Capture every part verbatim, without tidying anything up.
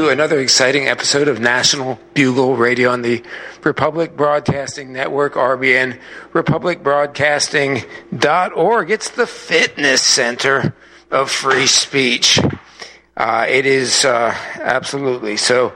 another exciting episode of National Bugle Radio on the Republic Broadcasting Network, R B N, republic broadcasting dot org. It's the fitness center of free speech. Uh, it is uh, absolutely so.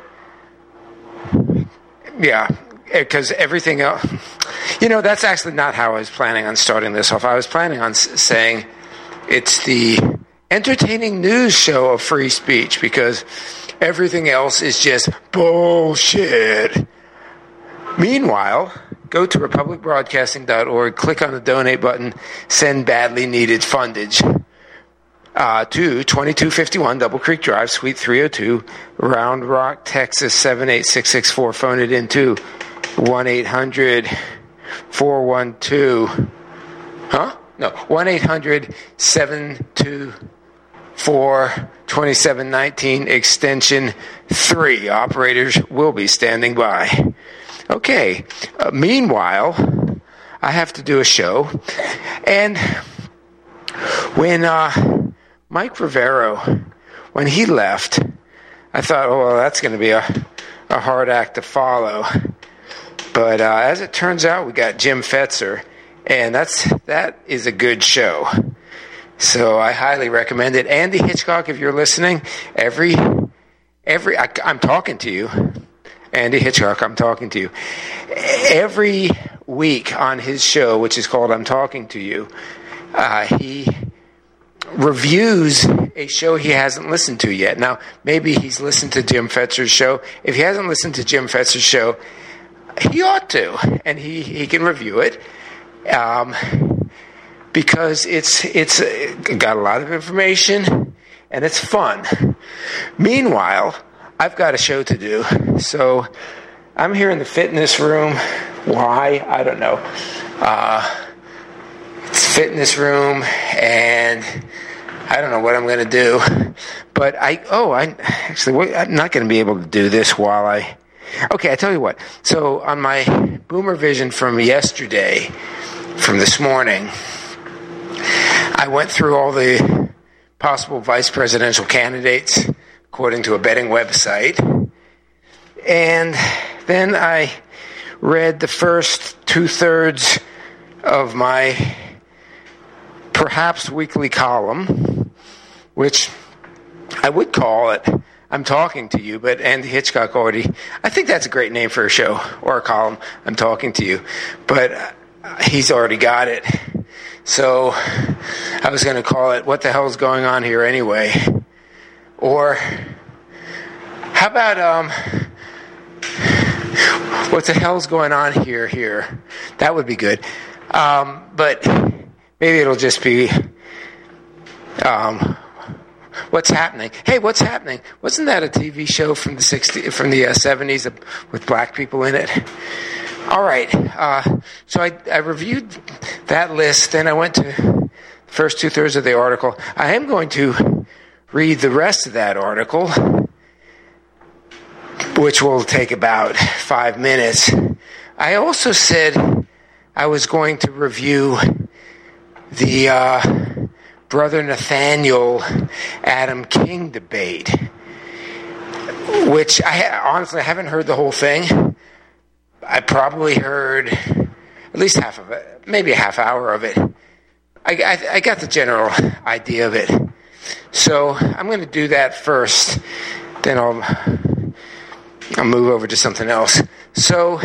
Yeah, because everything else, you know, that's actually not how I was planning on starting this off. I was planning on s- saying it's the entertaining news show of free speech, because everything else is just bullshit. Meanwhile, go to republic broadcasting dot org, click on the donate button, send badly needed fundage uh, to twenty-two fifty-one Double Creek Drive, Suite three oh two, Round Rock, Texas seven eight six six four. Phone it into one eight hundred four one two. Huh? No, one eight hundred seven two four two seven one nine, extension three. Operators will be standing by. Okay. Uh, meanwhile, I have to do a show. And when uh, Mike Rivero, when he left, I thought, oh, well, that's going to be a, a hard act to follow. But uh, as it turns out, we got Jim Fetzer, and that's that is a good show. So I highly recommend it. Andy Hitchcock, if you're listening, every, every, I, I'm talking to you. Andy Hitchcock, I'm talking to you. Every week on his show, which is called I'm Talking to You, uh, he reviews a show he hasn't listened to yet. Now, maybe he's listened to Jim Fetzer's show. If he hasn't listened to Jim Fetzer's show, he ought to, and he, he can review it. Um... Because it's it's got a lot of information, and it's fun. Meanwhile, I've got a show to do. So I'm here in the fitness room. Why? I don't know. Uh, it's fitness room, and I don't know what I'm going to do. But I, oh, I actually, I'm not going to be able to do this while I, okay, I tell you what. So on my Boomer Vision from yesterday, from this morning, I went through all the possible vice presidential candidates, according to a betting website. And then I read the first two-thirds of my perhaps weekly column, which I would call it I'm Talking to You, but Andy Hitchcock already, I think that's a great name for a show or a column, I'm Talking to You. But he's already got it. So I was going to call it What the Hell's Going On Here Anyway? Or how about um, What the Hell's Going On Here Here? That would be good. Um, but maybe it'll just be um, What's Happening? Hey, What's Happening? Wasn't that a T V show from the sixties, from the uh, seventies with black people in it? All right, uh, so I, I reviewed that list, then I went to the first two-thirds of the article. I am going to read the rest of that article, which will take about five minutes. I also said I was going to review the uh, Brother Nathaniel Adam King debate, which I honestly I haven't heard the whole thing. I probably heard at least half of it, maybe a half hour of it. I, I, I got the general idea of it. So I'm going to do that first, then I'll, I'll move over to something else. So,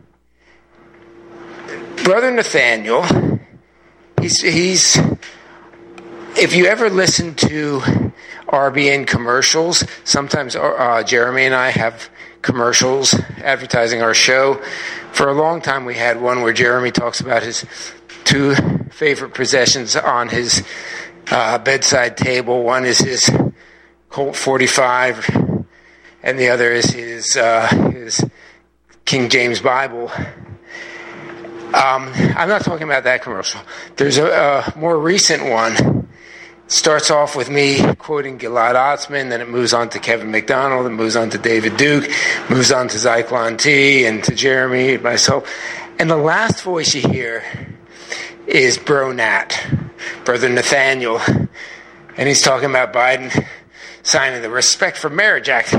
Brother Nathaniel, he's, he's if you ever listen to R B N commercials, sometimes uh, Jeremy and I have commercials advertising our show. For a long time we had one where Jeremy talks about his two favorite possessions on his uh, bedside table. One is his Colt forty-five, and the other is his uh, his King James Bible. Um, I'm not talking about that commercial. There's a, a more recent one. Starts off with me quoting Gilad Atzmon, then it moves on to Kevin McDonald, it moves on to David Duke, moves on to Zyklon T, and to Jeremy, and myself. And the last voice you hear is Bro Nat, Brother Nathaniel. And he's talking about Biden signing the Respect for Marriage Act.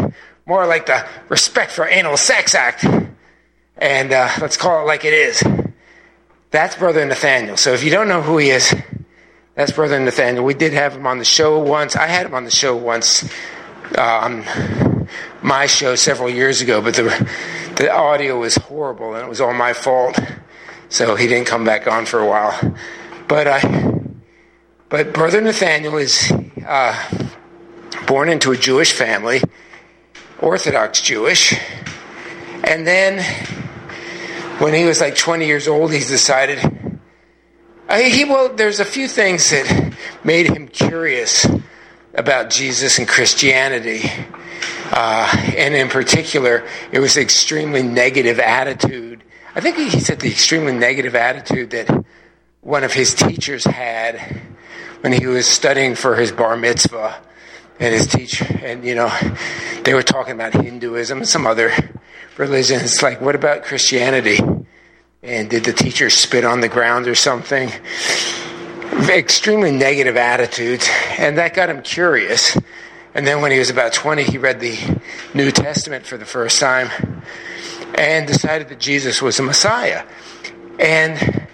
more like the Respect for Anal Sex Act. And uh, let's call it like it is. That's Brother Nathaniel. So if you don't know who he is, that's Brother Nathaniel. We did have him on the show once. I had him on the show once uh, on my show several years ago, but the the audio was horrible, and it was all my fault. So he didn't come back on for a while. But uh, but Brother Nathaniel is uh, born into a Jewish family, Orthodox Jewish, and then when he was like twenty years old, he decided, uh, he well, there's a few things that made him curious about Jesus and Christianity. Uh, and in particular, it was the extremely negative attitude. I think he said the extremely negative attitude that one of his teachers had when he was studying for his bar mitzvah. And his teacher, and you know, they were talking about Hinduism and some other religions. It's like, what about Christianity? And did the teacher spit on the ground or something? Extremely negative attitudes. And that got him curious. And then when he was about twenty, he read the New Testament for the first time and decided that Jesus was the Messiah. And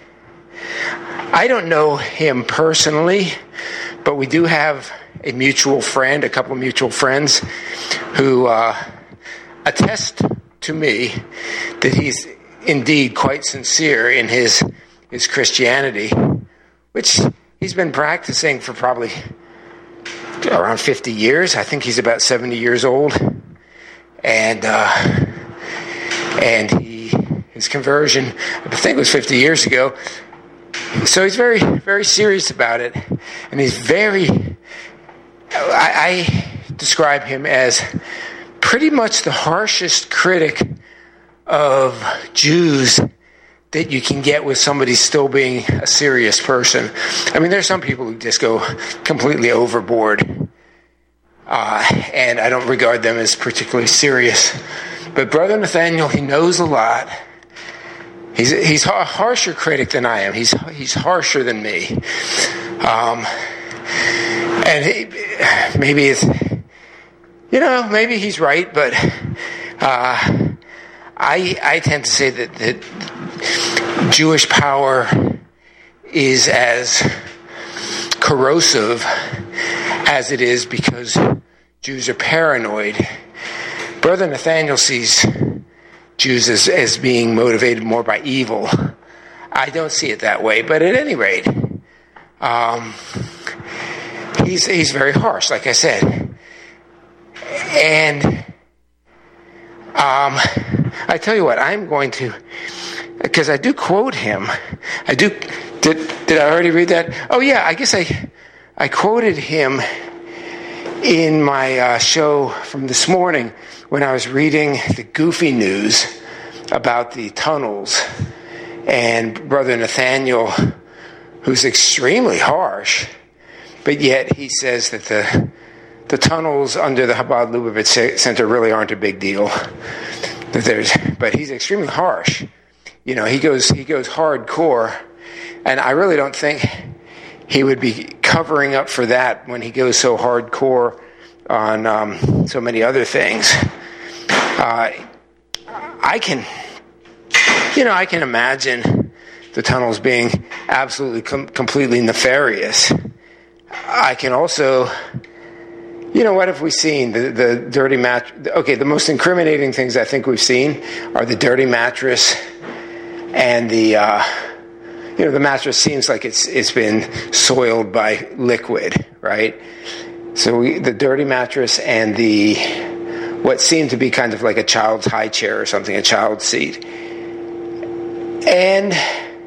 I don't know him personally, but we do have a mutual friend, a couple of mutual friends who uh, attest to me that he's indeed quite sincere in his his Christianity, which he's been practicing for probably around fifty years. I think he's about seventy years old, and uh, and he his conversion, I think it was fifty years ago. So he's very very serious about it, and he's very. I, I describe him as pretty much the harshest critic of Jews that you can get with somebody still being a serious person. I mean, there's some people who just go completely overboard, uh, and I don't regard them as particularly serious. But Brother Nathaniel, he knows a lot. He's he's a harsher critic than I am. He's he's harsher than me. Um, And he, maybe it's, you know, maybe he's right, but uh, I I tend to say that, that Jewish power is as corrosive as it is because Jews are paranoid. Brother Nathaniel sees Jews as, as being motivated more by evil. I don't see it that way, but at any rate, um, He's he's very harsh, like I said, and um, I tell you what, I'm going to, because I do quote him. I do. Did did I already read that? Oh yeah, I guess I I quoted him in my uh, show from this morning when I was reading the goofy news about the tunnels, and Brother Nathaniel, who's extremely harsh. But yet he says that the the tunnels under the Chabad Lubavitch Center really aren't a big deal. That there's, but he's extremely harsh. You know, he goes he goes hardcore, and I really don't think he would be covering up for that when he goes so hardcore on um, so many other things. Uh, I can, you know, I can imagine the tunnels being absolutely com- completely nefarious. I can also, you know, what have we seen? The the dirty mat. Okay, the most incriminating things I think we've seen are the dirty mattress and the, uh, you know, the mattress seems like it's it's been soiled by liquid, right? So we, the dirty mattress and the what seemed to be kind of like a child's high chair or something, a child's seat, and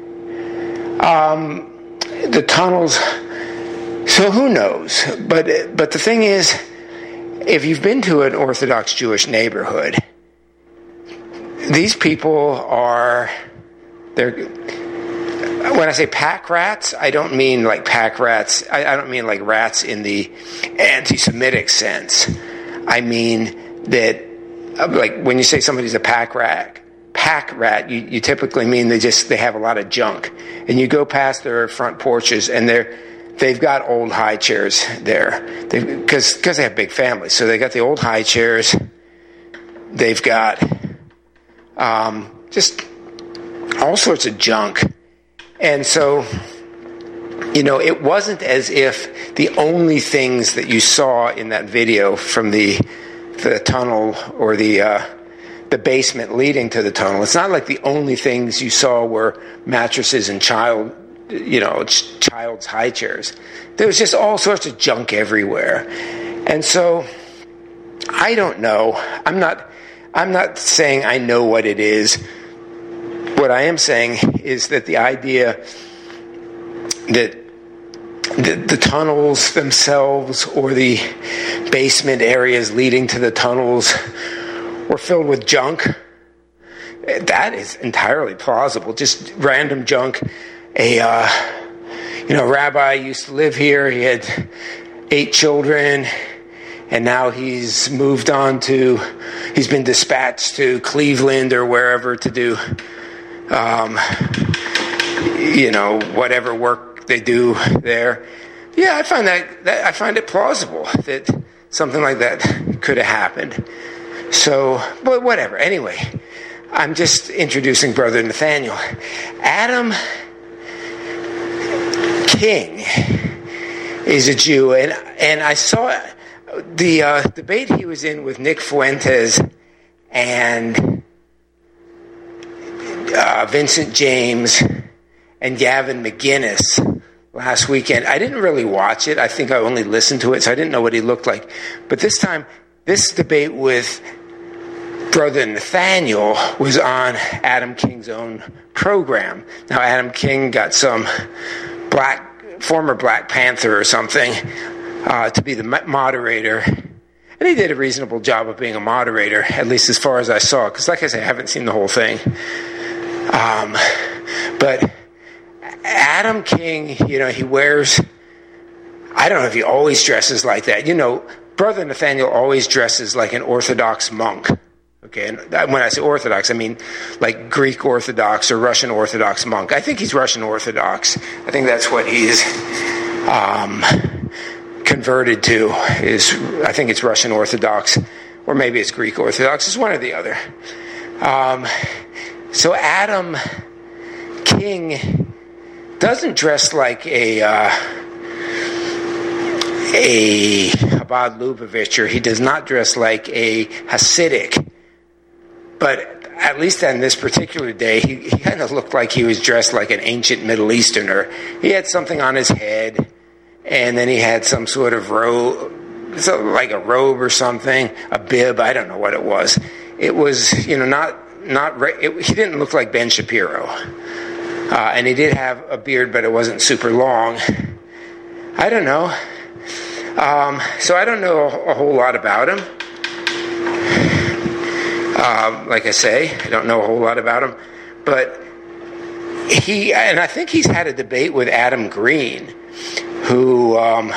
um, the tunnels. So who knows? But but the thing is, if you've been to an Orthodox Jewish neighborhood, these people are, they're, when I say pack rats, I don't mean like pack rats, I, I don't mean like rats in the anti-Semitic sense. I mean that, like when you say somebody's a pack rat, pack rat, you, you typically mean they just, they have a lot of junk. And you go past their front porches and they're, they've got old high chairs there because because they have big families. So they got the old high chairs they've got um, just all sorts of junk. And so, you know, it wasn't as if the only things that you saw in that video from the the tunnel or the uh, the basement leading to the tunnel, it's not like the only things you saw were mattresses and child, you know, child's high chairs. There was just all sorts of junk everywhere. And so, I don't know. I'm not, I'm not saying I know what it is. What I am saying is that the idea that the, the tunnels themselves or the basement areas leading to the tunnels were filled with junk, that is entirely plausible. Just random junk. A, uh, you know, rabbi used to live here. He had eight children, and now he's moved on to, he's been dispatched to Cleveland or wherever to do, um, you know, whatever work they do there. Yeah, I find that, that I find it plausible that something like that could have happened. So, but whatever. Anyway, I'm just introducing Brother Nathaniel. Adam King is a Jew, and and I saw the uh, debate he was in with Nick Fuentes and uh, Vincent James and Gavin McInnes last weekend. I didn't really watch it. I think I only listened to it, so I didn't know what he looked like. But this time, this debate with Brother Nathaniel was on Adam King's own program. Now, Adam King got some black, former Black Panther or something uh, to be the moderator. And he did a reasonable job of being a moderator, at least as far as I saw. Because like I say, I haven't seen the whole thing. Um, but Adam King, you know, he wears, I don't know if he always dresses like that. You know, Brother Nathaniel always dresses like an Orthodox monk. Okay, and when I say Orthodox, I mean like Greek Orthodox or Russian Orthodox monk. I think he's Russian Orthodox. I think that's what he's um, converted to. Is I think it's Russian Orthodox, or maybe it's Greek Orthodox. It's one or the other. Um, so Adam King doesn't dress like a uh, a Chabad Lubavitcher. He does not dress like a Hasidic. But at least on this particular day, he, he kind of looked like he was dressed like an ancient Middle Easterner. He had something on his head, and then he had some sort of robe, so like a robe or something, a bib. I don't know what it was. It was, you know, not not. It, he didn't look like Ben Shapiro, uh, and he did have a beard, but it wasn't super long. I don't know. Um, so I don't know a, a whole lot about him. Um, like I say, I don't know a whole lot about him, but he, and I think he's had a debate with Adam Green, who um,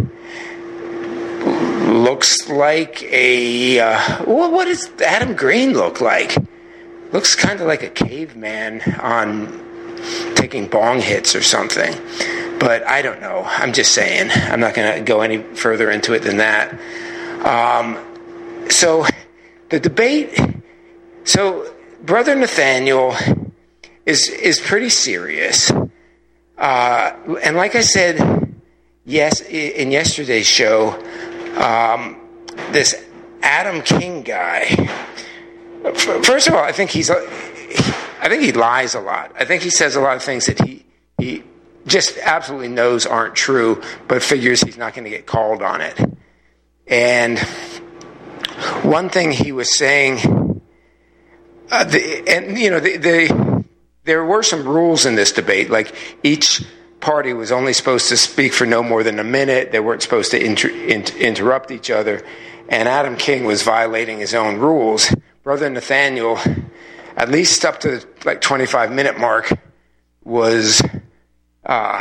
looks like a, uh, well, what does Adam Green look like? Looks kind of like a caveman on taking bong hits or something, but I don't know. I'm just saying. I'm not going to go any further into it than that. Um, so the debate, so Brother Nathaniel is is pretty serious. Uh, and like I said, yes, in yesterday's show, um, this Adam King guy, first of all, I think he's, I think he lies a lot. I think he says a lot of things that he, he just absolutely knows aren't true, but figures he's not going to get called on it. And one thing he was saying, uh, the, and you know, the, the, there were some rules in this debate. Like each party was only supposed to speak for no more than a minute. They weren't supposed to inter, inter, interrupt each other. And Adam King was violating his own rules. Brother Nathaniel, at least up to the like twenty-five minute mark, was uh,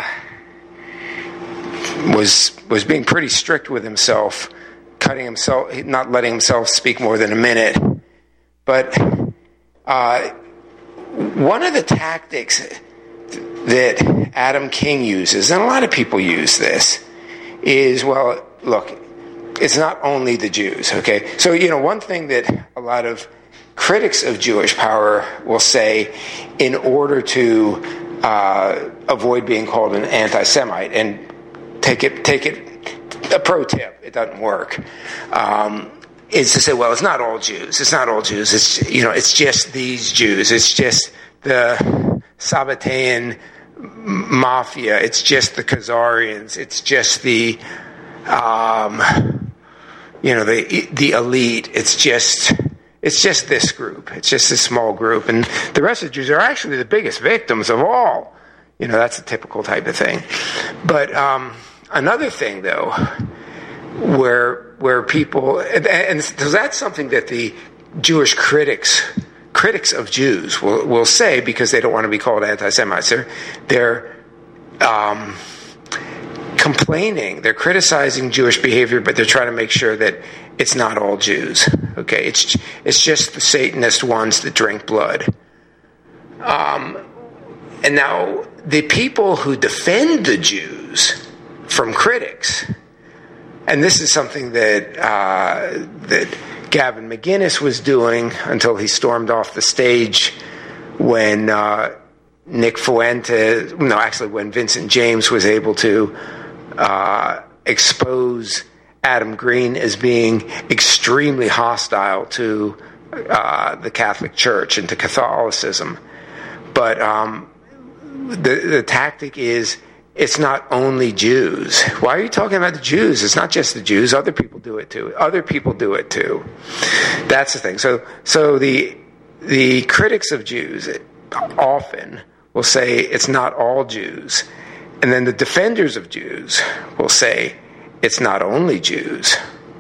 was was being pretty strict with himself, cutting himself, not letting himself speak more than a minute. But uh, one of the tactics that Adam King uses, and a lot of people use this, is, well, look, it's not only the Jews, okay? So, you know, one thing that a lot of critics of Jewish power will say in order to uh, avoid being called an anti-Semite, and take it, take it, a pro tip, it doesn't work, um, is to say, well, it's not all Jews. It's not all Jews. It's, you know, it's just these Jews. It's just the Sabbatean mafia. It's just the Khazarians. It's just the, um, you know, the the elite. It's just it's just this group. It's just this small group, and the rest of the Jews are actually the biggest victims of all. You know, that's a typical type of thing. But um, another thing, though, where where people and, and so that's something that the Jewish critics. Critics of Jews will, will say, because they don't want to be called anti-Semites, they're, they're um, complaining, they're criticizing Jewish behavior, but they're trying to make sure that it's not all Jews. Okay, it's it's just the Satanist ones that drink blood. Um, and now the people who defend the Jews from critics, and this is something that uh, that. Gavin McInnes was doing until he stormed off the stage when uh, Nick Fuentes, no, actually when Vincent James was able to uh, expose Adam Green as being extremely hostile to uh, the Catholic Church and to Catholicism. But um, the, the tactic is, it's not only Jews. Why are you talking about the Jews? It's not just the Jews. Other people do it too. Other people do it too. That's the thing. So, so the the critics of Jews often will say it's not all Jews, and then the defenders of Jews will say it's not only Jews.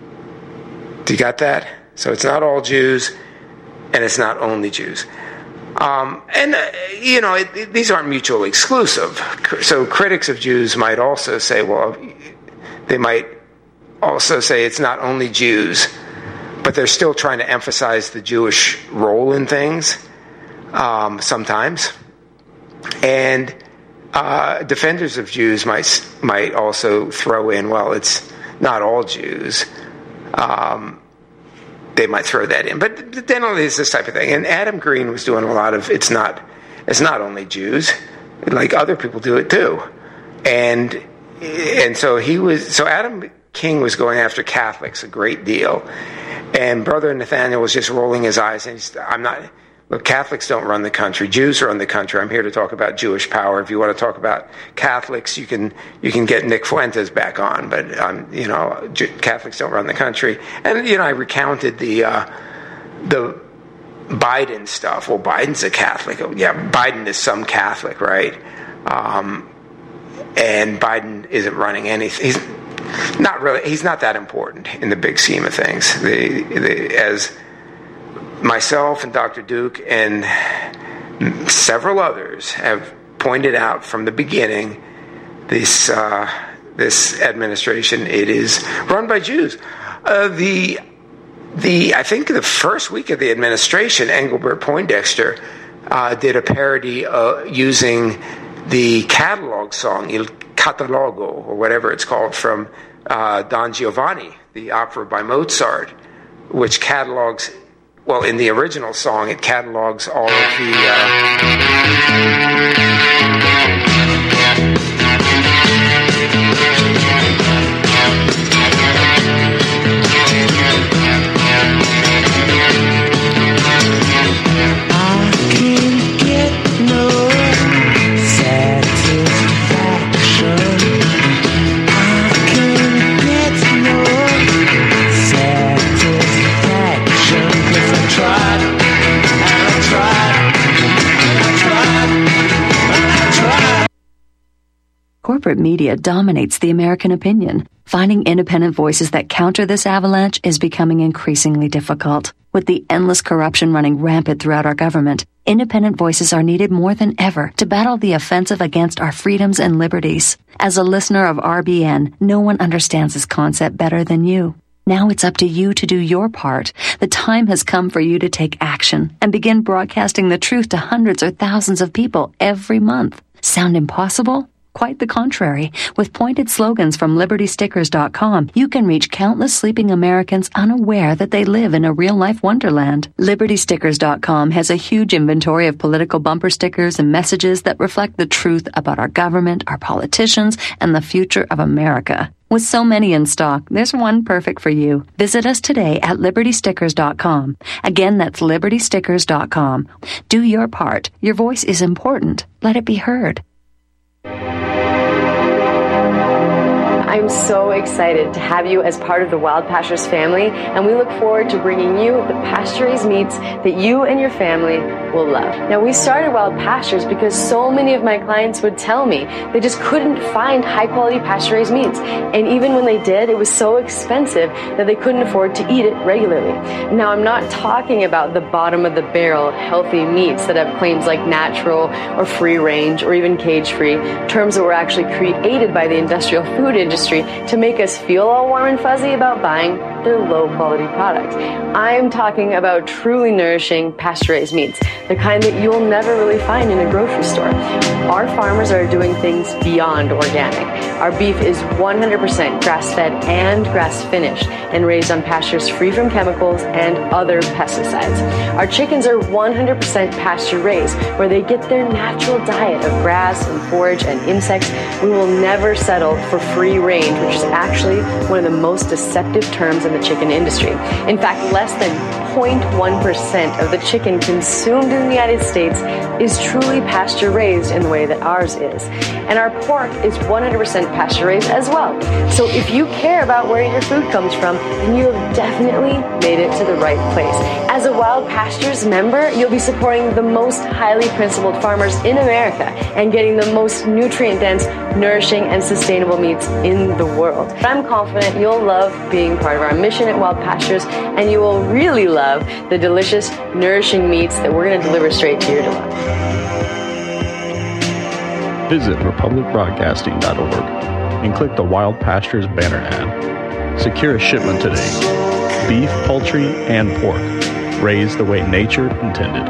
Do you got that? So it's not all Jews, and it's not only Jews. Um, and, uh, you know, it, it, these aren't mutually exclusive. So critics of Jews might also say, well, they might also say it's not only Jews, but they're still trying to emphasize the Jewish role in things um, sometimes. And uh, defenders of Jews might might also throw in, well, it's not all Jews. Um They might throw that in, but generally it's this type of thing. And Adam Green was doing a lot of it's not it's not only Jews, like other people do it too, and and so he was so Adam King was going after Catholics a great deal, and Brother Nathaniel was just rolling his eyes and he's, I'm not. Look, Catholics don't run the country. Jews run the country. I'm here to talk about Jewish power. If you want to talk about Catholics, you can you can get Nick Fuentes back on. But um, you know, Catholics don't run the country. And you know, I recounted the uh, the Biden stuff. Well, Biden's a Catholic. Oh, yeah, Biden is some Catholic, right? Um, and Biden isn't running anything. He's not really. He's not that important in the big scheme of things. The, the as myself and Doctor Duke and several others have pointed out from the beginning, this uh, this administration, it is run by Jews. Uh, the the I think the first week of the administration, Engelbert Poindexter uh, did a parody uh, using the catalog song Il Catalogo, or whatever it's called, from uh, Don Giovanni, the opera by Mozart, which catalogs. Well, in the original song, it catalogs all of the... Corporate media dominates the American opinion. Finding independent voices that counter this avalanche is becoming increasingly difficult. With the endless corruption running rampant throughout our government, independent voices are needed more than ever to battle the offensive against our freedoms and liberties. As a listener of R B N, no one understands this concept better than you. Now it's up to you to do your part. The time has come for you to take action and begin broadcasting the truth to hundreds or thousands of people every month. Sound impossible? Quite the contrary. With pointed slogans from Liberty Stickers dot com, you can reach countless sleeping Americans unaware that they live in a real-life wonderland. Liberty Stickers dot com has a huge inventory of political bumper stickers and messages that reflect the truth about our government, our politicians, and the future of America. With so many in stock, there's one perfect for you. Visit us today at Liberty Stickers dot com. Again, that's Liberty Stickers dot com. Do your part. Your voice is important. Let it be heard. I'm so excited to have you as part of the Wild Pastures family, and we look forward to bringing you the pasture-raised meats that you and your family will love. Now, we started Wild Pastures because so many of my clients would tell me they just couldn't find high-quality pasture-raised meats, and even when they did, it was so expensive that they couldn't afford to eat it regularly. Now, I'm not talking about the bottom-of-the-barrel healthy meats that have claims like natural or free-range or even cage-free, terms that were actually created by the industrial food industry to make us feel all warm and fuzzy about buying their low-quality products. I'm talking about truly nourishing pasture-raised meats, the kind that you'll never really find in a grocery store. Our farmers are doing things beyond organic. Our beef is one hundred percent grass-fed and grass-finished and raised on pastures free from chemicals and other pesticides. Our chickens are one hundred percent pasture-raised, where they get their natural diet of grass and forage and insects. We will never settle for free range, which is actually one of the most deceptive terms in the chicken industry. In fact, less than zero point one percent of the chicken consumed in the United States is truly pasture-raised in the way that ours is. And our pork is one hundred percent pasture-raised as well. So if you care about where your food comes from, then you have definitely made it to the right place. As a Wild Pastures member, you'll be supporting the most highly principled farmers in America and getting the most nutrient-dense, nourishing, and sustainable meats in the world. I'm confident you'll love being part of our mission at Wild Pastures, and you will really love the delicious, nourishing meats that we're going to deliver straight to your door. Visit republic broadcasting dot org and click the Wild Pastures banner ad. Secure a shipment today. Beef, poultry, and pork, raised the way nature intended.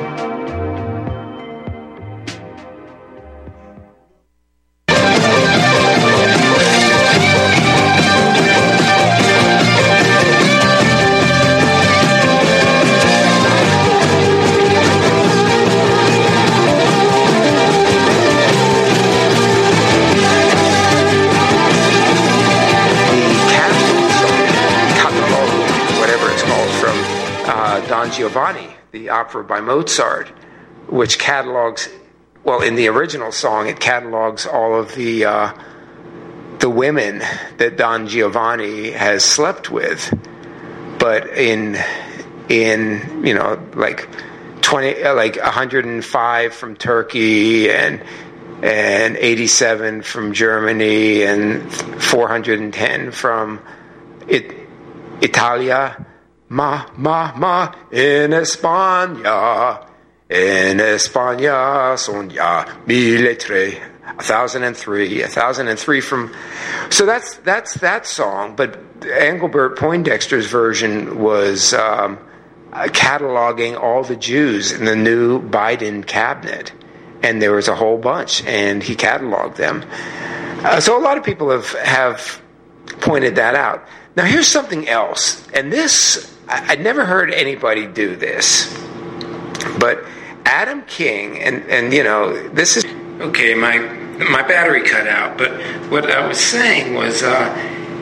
Giovanni, the opera by Mozart, which catalogs, well, in the original song, it catalogs all of the uh, the women that Don Giovanni has slept with, but in in you know like twenty, like one hundred five from Turkey and and eighty-seven from Germany and four hundred ten from it, Italia. Ma, ma, ma, en España, en España son ya mil tres, a thousand and three, a thousand and three from. So that's that's that song. But Engelbert Poindexter's version was um, cataloging all the Jews in the new Biden cabinet, and there was a whole bunch, and he cataloged them. Uh, so a lot of people have have pointed that out. Now here's something else, and this. I'd never heard anybody do this, but Adam King, and, and you know, this is, okay, my my battery cut out, but what I was saying was, uh,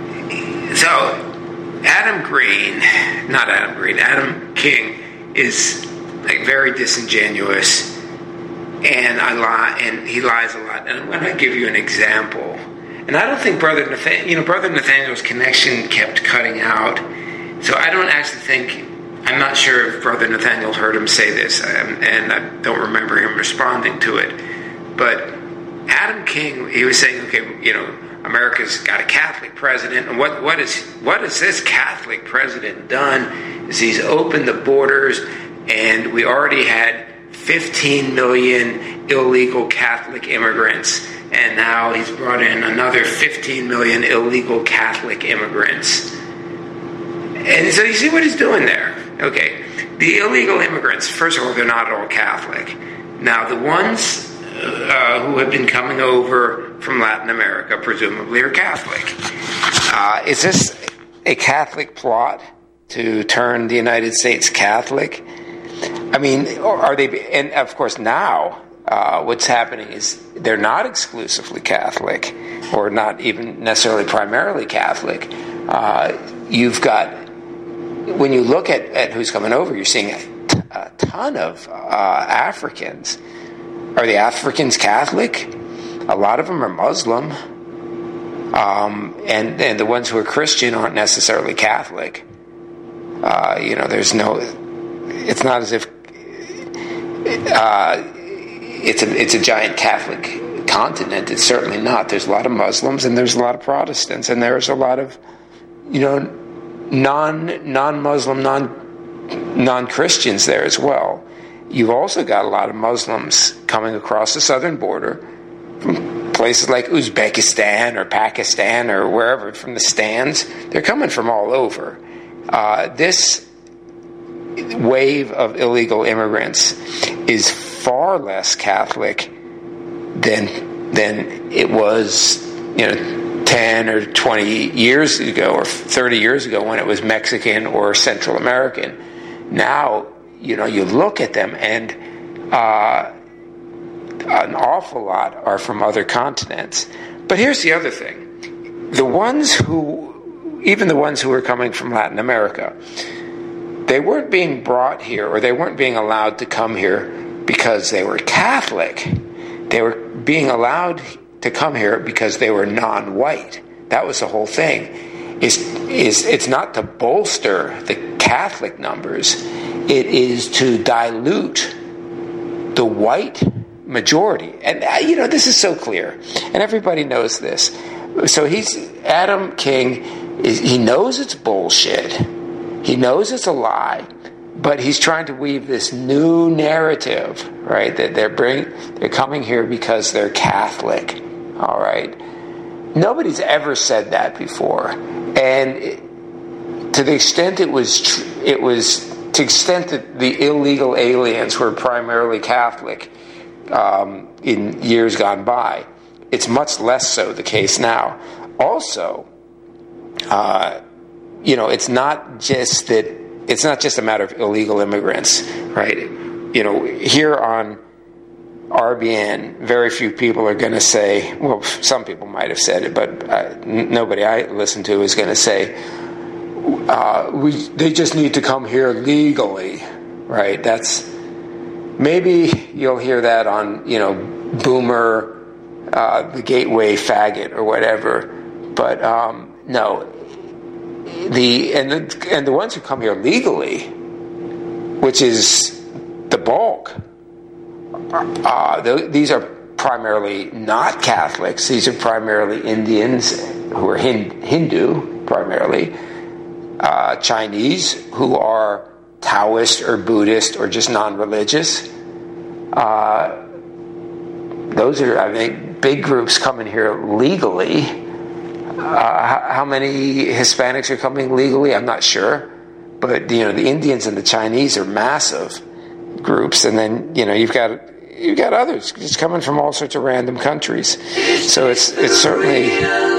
so Adam Green, not Adam Green, Adam King is like very disingenuous, and I lie, and he lies a lot, and I'm going to give you an example, and I don't think Brother Nathaniel, you know, Brother Nathaniel's connection kept cutting out. So I don't actually think, I'm not sure if Brother Nathaniel heard him say this, um, and I don't remember him responding to it. But Adam King, he was saying, okay, you know, America's got a Catholic president, and what what is what has this Catholic president done is he's opened the borders, and we already had fifteen million illegal Catholic immigrants, and now he's brought in another fifteen million illegal Catholic immigrants. And so you see what he's doing there. Okay, the illegal immigrants, first of all, they're not all Catholic. Now, the ones uh, who have been coming over from Latin America, presumably, are Catholic. Uh, is this a Catholic plot to turn the United States Catholic? I mean, are they? And of course, now uh, what's happening is they're not exclusively Catholic, or not even necessarily primarily Catholic. Uh, you've got, when you look at, at who's coming over, you're seeing a, t- a ton of uh, Africans. Are the Africans Catholic? A lot of them are Muslim, um, and and the ones who are Christian aren't necessarily Catholic. Uh, you know, there's no. It's not as if uh, it's a it's a giant Catholic continent. It's certainly not. There's a lot of Muslims and there's a lot of Protestants and there's a lot of, you know, non non-Muslim, non non-Christians there as well. You've also got a lot of Muslims coming across the southern border from places like Uzbekistan or Pakistan or wherever, from the stands. They're coming from all over. Uh, this wave of illegal immigrants is far less Catholic than than it was, you know, ten or twenty years ago or thirty years ago when it was Mexican or Central American. Now, you know, you look at them and uh, an awful lot are from other continents. But here's the other thing. The ones who, even the ones who are coming from Latin America, they weren't being brought here, or they weren't being allowed to come here because they were Catholic. They were being allowed to come here because they were non-white. That was the whole thing. Is is it's not to bolster the Catholic numbers. It is to dilute the white majority. And, you know, this is so clear. And everybody knows this. So he's, Adam King, is, he knows it's bullshit. He knows it's a lie, but he's trying to weave this new narrative, right? That they're bring, they're coming here because they're Catholic, all right? Nobody's ever said that before, and it, to the extent it was, tr- it was to the extent that the illegal aliens were primarily Catholic um, in years gone by, it's much less so the case now. Also, uh, you know, it's not just that, it's not just a matter of illegal immigrants, right? You know, here on R B N, very few people are going to say, well, some people might have said it, but uh, n- nobody I listen to is going to say, uh, we they just need to come here legally, right? That's, maybe you'll hear that on, you know, Boomer, uh, the Gateway Faggot or whatever, but um, no. The and the and the ones who come here legally, which is the bulk, uh, th- these are primarily not Catholics. These are primarily Indians who are Hin- Hindu, primarily uh, Chinese who are Taoist or Buddhist or just non-religious. Uh, those are, I think, big groups coming here legally. Uh, how many Hispanics are coming legally? I'm not sure, but you know, the Indians and the Chinese are massive groups, and then you know you've got you've got others just coming from all sorts of random countries. So it's it's certainly.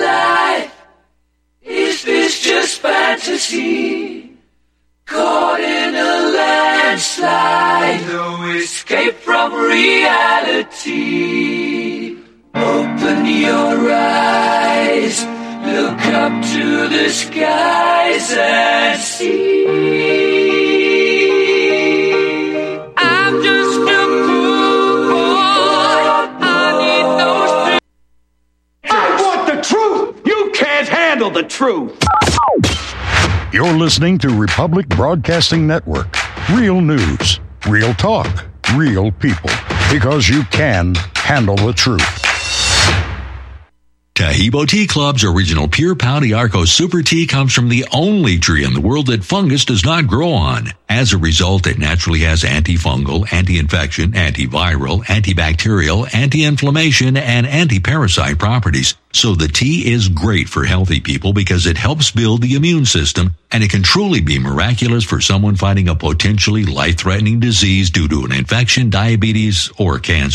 Is this just fantasy? Caught in a landslide, no escape from reality. Open your eyes. Look up to the skies and see. I'm just a poor boy. I need no. I want the truth. You can't handle the truth. You're listening to Republic Broadcasting Network. Real news, real talk, real people. Because you can handle the truth. Tahibo Tea Club's original Pure Pau d'Arco Super Tea comes from the only tree in the world that fungus does not grow on. As a result, it naturally has antifungal, anti-infection, antiviral, antibacterial, anti-inflammation, and anti-parasite properties. So the tea is great for healthy people because it helps build the immune system, and it can truly be miraculous for someone fighting a potentially life-threatening disease due to an infection, diabetes, or cancer.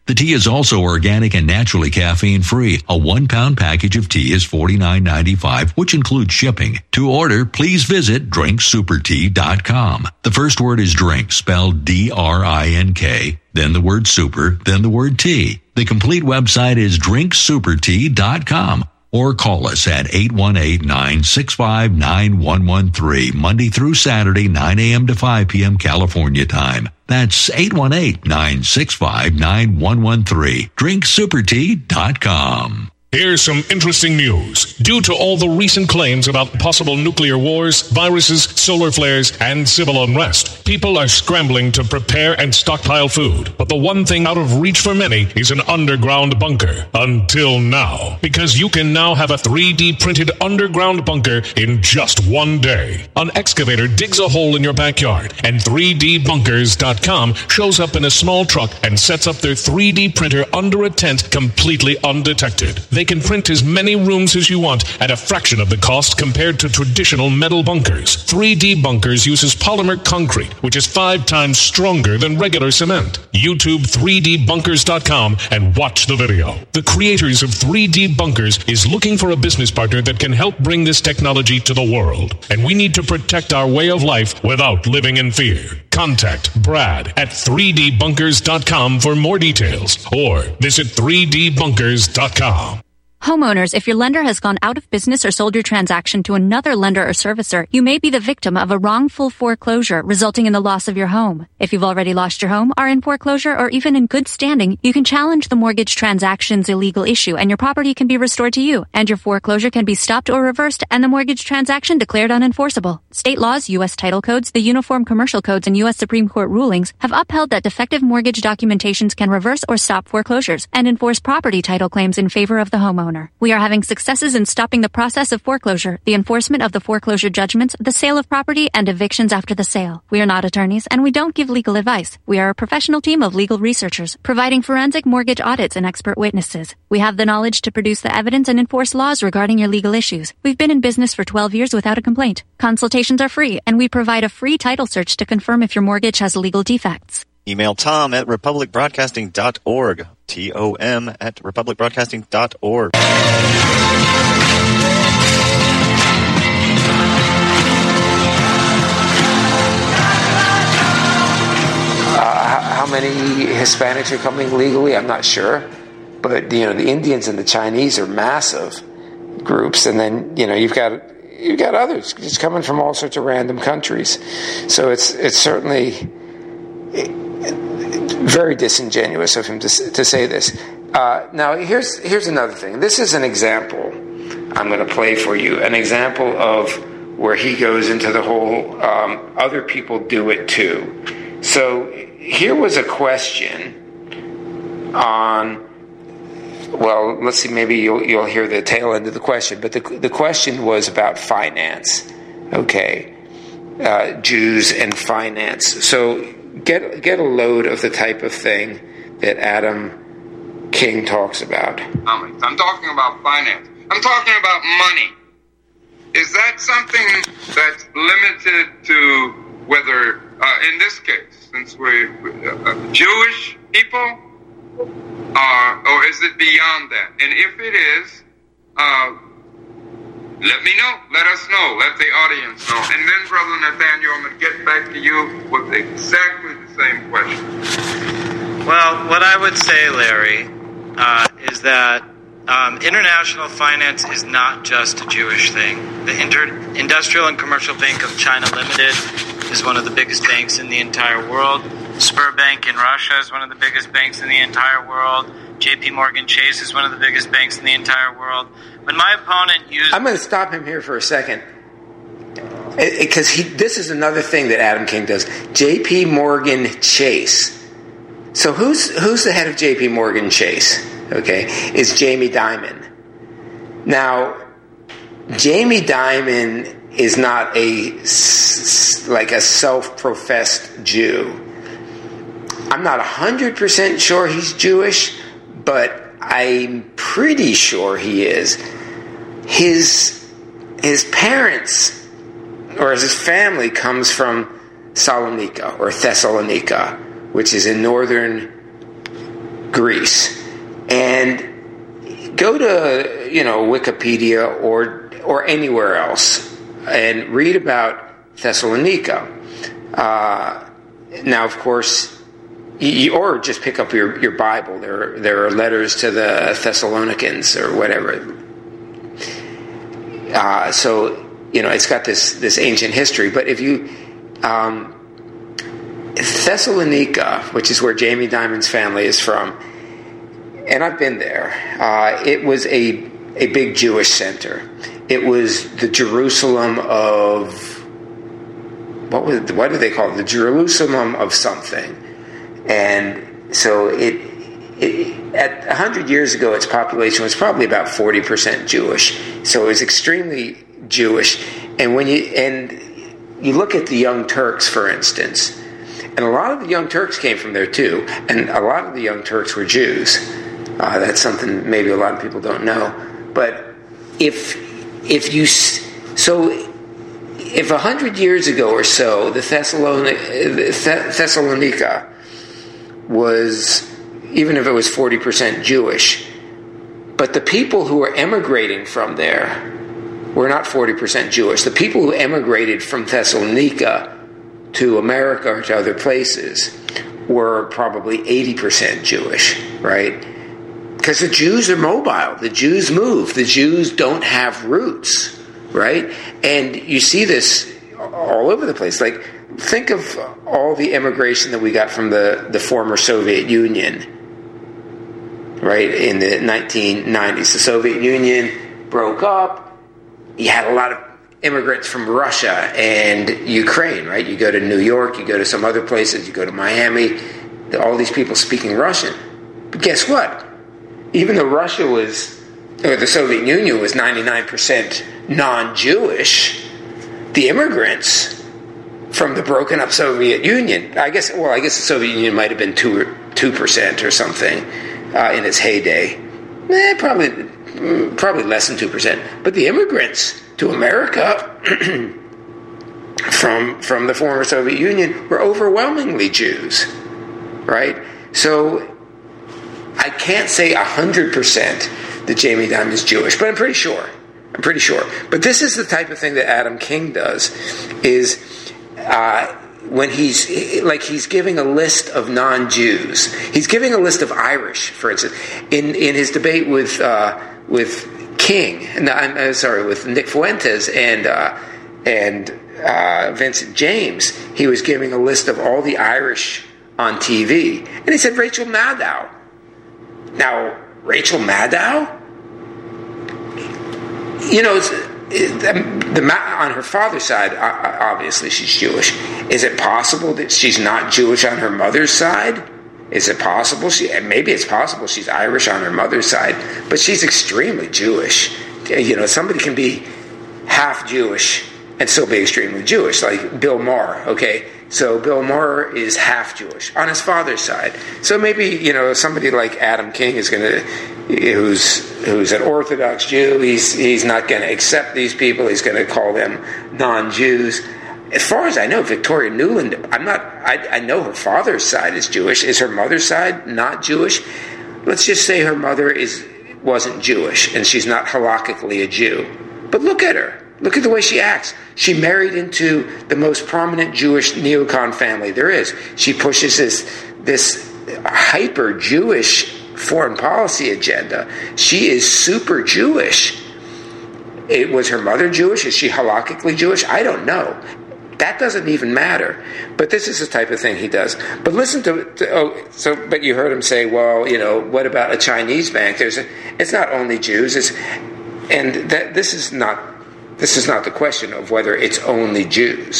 The tea is also organic and naturally caffeine-free. A one-pound package of tea is forty-nine ninety-five, which includes shipping. To order, please visit drink super tea dot com. The first word is drink, spelled D R I N K, then the word super, then the word tea. The complete website is drink super tea dot com. Or call us at eight one eight, nine six five, nine one one three, Monday through Saturday, nine a.m. to five p.m. California time. That's eight one eight, nine six five, nine one one three. drink super tea dot com. Here's some interesting news. Due to all the recent claims about possible nuclear wars, viruses, solar flares, and civil unrest, people are scrambling to prepare and stockpile food. But the one thing out of reach for many is an underground bunker. Until now. Because you can now have a three D printed underground bunker in just one day. An excavator digs a hole in your backyard, and three D bunkers dot com shows up in a small truck and sets up their three D printer under a tent completely undetected. They can print as many rooms as you want at a fraction of the cost compared to traditional metal bunkers. three D Bunkers uses polymer concrete, which is five times stronger than regular cement. YouTube three D bunkers dot com and watch the video. The creators of three D Bunkers is looking for a business partner that can help bring this technology to the world. And we need to protect our way of life without living in fear. Contact Brad at three D bunkers dot com for more details, or visit three D bunkers dot com. Homeowners, if your lender has gone out of business or sold your transaction to another lender or servicer, you may be the victim of a wrongful foreclosure resulting in the loss of your home. If you've already lost your home, are in foreclosure, or even in good standing, you can challenge the mortgage transaction's illegal issue and your property can be restored to you, and your foreclosure can be stopped or reversed and the mortgage transaction declared unenforceable. State laws, U S title codes, the Uniform Commercial Codes, and U S Supreme Court rulings have upheld that defective mortgage documentations can reverse or stop foreclosures and enforce property title claims in favor of the homeowner. We are having successes in stopping the process of foreclosure, the enforcement of the foreclosure judgments, the sale of property, and evictions after the sale. We are not attorneys, and we don't give legal advice. We are a professional team of legal researchers, providing forensic mortgage audits and expert witnesses. We have the knowledge to produce the evidence and enforce laws regarding your legal issues. We've been in business for twelve years without a complaint. Consultations are free, and we provide a free title search to confirm if your mortgage has legal defects. Email Tom at republic broadcasting dot org. T O M at republic broadcasting dot org. Uh, how many Hispanics are coming legally? I'm not sure. But, you know, the Indians and the Chinese are massive groups. And then, you know, you've got you've got others just coming from all sorts of random countries. So it's it's certainly very disingenuous of him to to say this. Uh, now, here's here's another thing. This is an example I'm going to play for you. An example of where he goes into the whole um, other people do it too. So here was a question on. Well, let's see. Maybe you'll you'll hear the tail end of the question. But the the question was about finance. Okay, uh, Jews and finance. So. Get get a load of the type of thing that Adam King talks about. I'm talking about finance. I'm talking about money. Is that something that's limited to whether, uh, in this case, since we're uh, Jewish people, uh, or is it beyond that? And if it is, uh, let me know. Let us know. Let the audience know. And then, Brother Nathaniel, I'm going to get back to you with exactly the same question. Well, what I would say, Larry, uh, is that um, international finance is not just a Jewish thing. The Inter- Industrial and Commercial Bank of China Limited is one of the biggest banks in the entire world. Sberbank in Russia is one of the biggest banks in the entire world. J P Morgan Chase is one of the biggest banks in the entire world. When my opponent used... I'm going to stop him here for a second. Because he, this is another thing that Adam King does. J P Morgan Chase. So who's who's the head of J P Morgan Chase? Okay, is Jamie Dimon. Now, Jamie Dimon is not a like a self-professed Jew. I'm not one hundred percent sure he's Jewish, but I'm pretty sure he is. His his parents or his family comes from Salonika or Thessalonica, which is in northern Greece. And go to, you know, Wikipedia or or anywhere else and read about Thessalonica. Uh, now, of course, you, or just pick up your, your Bible. There, there are letters to the Thessalonians or whatever. Uh, so, you know, it's got this, this ancient history. But if you... Um, Thessalonica, which is where Jamie Dimon's family is from, and I've been there, uh, it was a a big Jewish center. It was the Jerusalem of, what was what do they call it? The Jerusalem of something. And so it, it at one hundred years ago, its population was probably about forty percent Jewish. So it was extremely Jewish. And when you and you look at the Young Turks, for instance, and a lot of the Young Turks came from there too, and a lot of the Young Turks were Jews. Uh, that's something maybe a lot of people don't know. But if if you so if a hundred years ago or so, the Thessalonica, Thessalonica was, even if it was forty percent Jewish, but the people who were emigrating from there were not forty percent Jewish. The people who emigrated from Thessalonica to America or to other places were probably eighty percent Jewish, right? Because the Jews are mobile. The Jews move. The Jews don't have roots, right? And you see this all over the place. Like, think of all the immigration that we got from the, the former Soviet Union, right, in the nineteen nineties. The Soviet Union broke up. You had a lot of immigrants from Russia and Ukraine, right? You go to New York, you go to some other places, you go to Miami, all these people speaking Russian. But guess what? Even though Russia was, or the Soviet Union was ninety-nine percent non-Jewish, the immigrants from the broken up Soviet Union, I guess, well, I guess the Soviet Union might have been two, two percent or something uh, in its heyday. Eh, probably, probably less than two percent. But the immigrants to America from from the former Soviet Union were overwhelmingly Jews, right? So I can't say one hundred percent that Jamie Dimon is Jewish, but I'm pretty sure. I'm pretty sure. But this is the type of thing that Adam King does, is uh, when he's, like, he's giving a list of non-Jews. He's giving a list of Irish, for instance. In in his debate with uh, with King, no, I'm, I'm sorry, with Nick Fuentes and uh, and uh, Vincent James, he was giving a list of all the Irish on T V, and he said Rachel Maddow. Now, Rachel Maddow, you know, it's, it, the, the on her father's side, obviously she's Jewish. Is it possible that she's not Jewish on her mother's side? Is it possible she? Maybe it's possible she's Irish on her mother's side, but she's extremely Jewish. You know, somebody can be half Jewish and still be extremely Jewish, like Bill Maher. Okay, so Bill Maher is half Jewish on his father's side. So maybe, you know, somebody like Adam King is going to, who's who's an Orthodox Jew. He's he's not going to accept these people. He's going to call them non-Jews. As far as I know, Victoria Nuland, I'm not, I, I know her father's side is Jewish. Is her mother's side not Jewish? Let's just say her mother is wasn't Jewish and she's not halakhically a Jew. But look at her. Look at the way she acts. She married into the most prominent Jewish neocon family there is. She pushes this, this hyper-Jewish foreign policy agenda. She is super Jewish. It, was her mother Jewish? Is she halakhically Jewish? I don't know. That doesn't even matter. But this is the type of thing he does. But listen to, to oh, so. But you heard him say, well, you know, what about a Chinese bank? There's, a, it's not only Jews. It's, and that this is not, this is not the question of whether it's only Jews.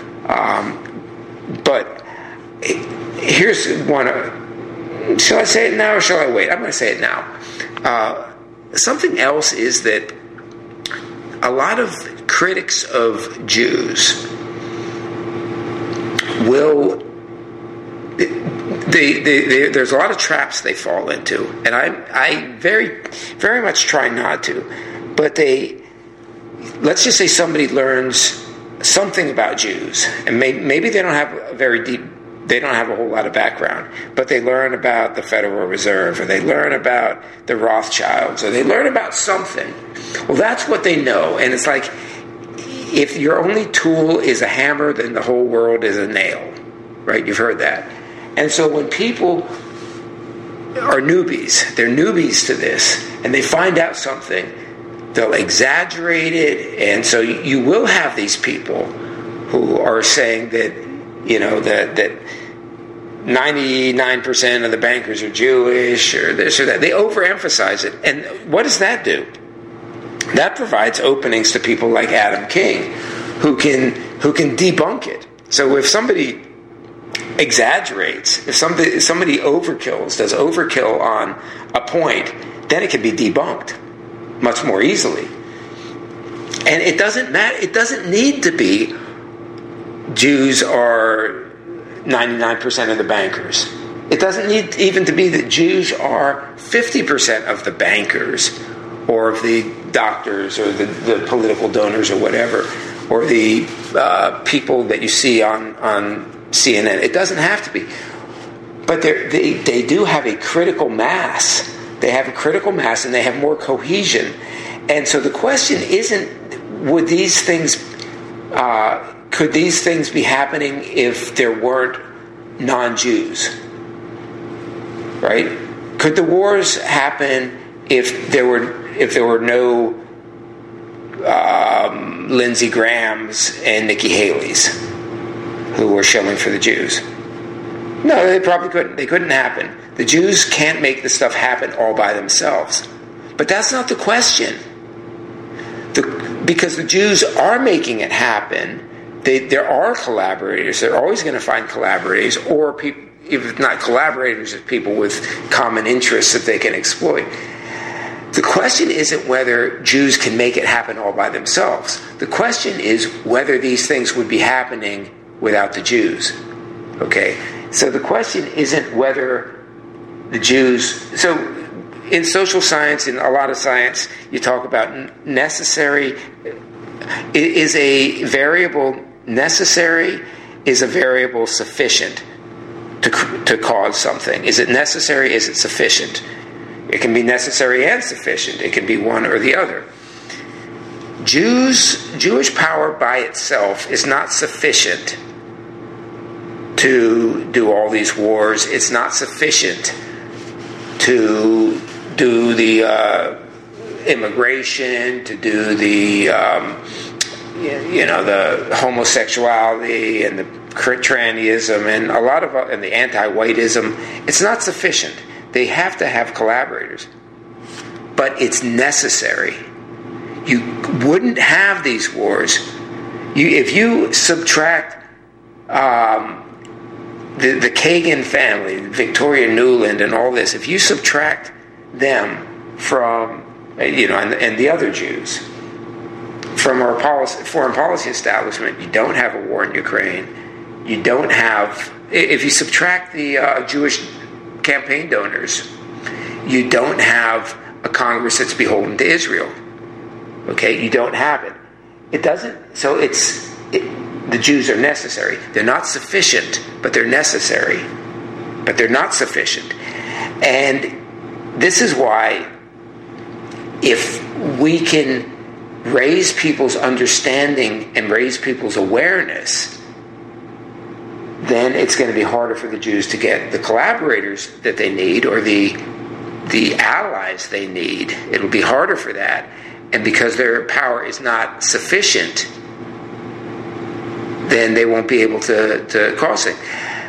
Um, but here's one. Uh, shall I say it now or shall I wait? I'm going to say it now. Uh, something else is that a lot of critics of Jews will, they, they, they, there's a lot of traps they fall into, and I, I very, very much try not to, but they, let's just say somebody learns something about Jews, and may, maybe they don't have a very deep, they don't have a whole lot of background, but they learn about the Federal Reserve, or they learn about the Rothschilds, or they learn about something. Well, that's what they know. And it's like, if your only tool is a hammer, then the whole world is a nail, right? You've heard that. And so when people are newbies, they're newbies to this, and they find out something, they'll exaggerate it. And so you will have these people who are saying that, you know, that that ninety-nine percent of the bankers are Jewish, or this or that. They overemphasize it. And what does that do? That provides openings to people like Adam King, who can who can debunk it. So if somebody exaggerates, if somebody, if somebody overkills, does overkill on a point, then it can be debunked much more easily. And it doesn't matter. It doesn't need to be Jews are ninety-nine percent of the bankers. It doesn't need even to be that Jews are fifty percent of the bankers, or of the doctors, or the, the political donors, or whatever, or the uh, people that you see on, on C N N. It doesn't have to be. But they they do have a critical mass. They have a critical mass, and they have more cohesion. And so the question isn't, would these things, uh, could these things be happening if there weren't non-Jews? Right? Could the wars happen if there were if there were no um, Lindsey Grahams and Nikki Haley's who were shilling for the Jews? No, they probably couldn't. They couldn't happen. The Jews can't make this stuff happen all by themselves. But that's not the question. The, because the Jews are making it happen. They, there are collaborators. They're always going to find collaborators, or people, if not collaborators, it's people with common interests that they can exploit. The question isn't whether Jews can make it happen all by themselves. The question is whether these things would be happening without the Jews. Okay? So the question isn't whether the Jews... So in social science, in a lot of science, you talk about necessary... Is a variable necessary? Is a variable sufficient to, to cause something? Is it necessary? Is it sufficient? It can be necessary and sufficient. It can be one or the other. Jews, Jewish power by itself is not sufficient to do all these wars. It's not sufficient to do the uh, immigration, to do the um, you know the homosexuality and the trannyism and a lot of and the anti-whiteism. It's not sufficient. They have to have collaborators, but it's necessary. You wouldn't have these wars you, if you subtract um, the, the Kagan family, Victoria Nuland, and all this. If you subtract them from, you know, and, and the other Jews from our policy, foreign policy establishment, you don't have a war in Ukraine. You don't have. If you subtract the uh, Jewish campaign donors, you don't have a Congress that's beholden to Israel. Okay, you don't have it. It doesn't. So it's it, the Jews are necessary. They're not sufficient, but they're necessary. But they're not sufficient. And this is why, if we can raise people's understanding and raise people's awareness, then it's going to be harder for the Jews to get the collaborators that they need or the the allies they need. It'll be harder for that. And because their power is not sufficient, then they won't be able to, to cause it.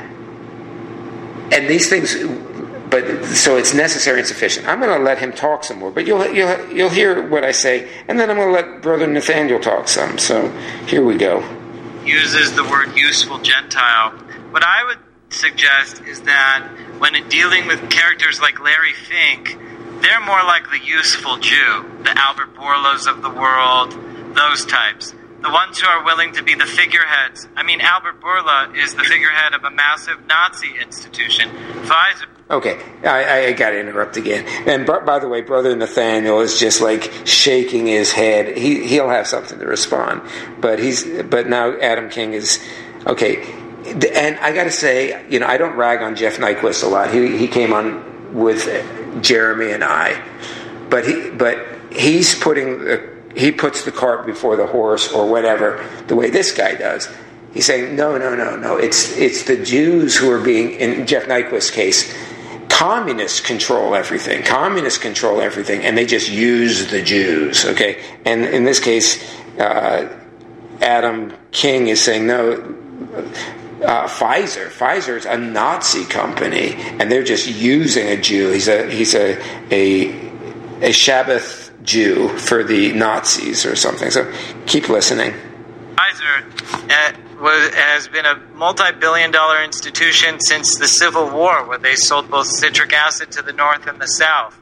And these things, but so it's necessary and sufficient. I'm going to let him talk some more, but you'll you'll you'll hear what I say, and then I'm going to let Brother Nathaniel talk some. So here we go. Uses the word useful Gentile. What I would suggest is that when dealing with characters like Larry Fink, they're more like the useful Jew, the Albert Bourlas of the world, those types. The ones who are willing to be the figureheads. I mean, Albert Bourla is the figurehead of a massive Nazi institution. Pfizer. Okay, I, I got to interrupt again. And b- by the way, Brother Nathaniel is just like shaking his head. He he'll have something to respond, but he's but now Adam King is okay. and I got to say, you know, I don't rag on Jeff Nyquist a lot. He he came on with Jeremy and I, but he but he's putting the, he puts the cart before the horse or whatever the way this guy does. He's saying no, no, no, no. It's it's the Jews who are being, in Jeff Nyquist's case, communists control everything. Communists control everything, and they just use the Jews. Okay, and in this case, uh, Adam King is saying no. Uh, Pfizer, Pfizer is a Nazi company, and they're just using a Jew. He's a he's a a a Shabbat Jew for the Nazis or something. So keep listening. Pfizer uh, was, has been a multi-billion dollar institution since the Civil War, where they sold both citric acid to the North and the South.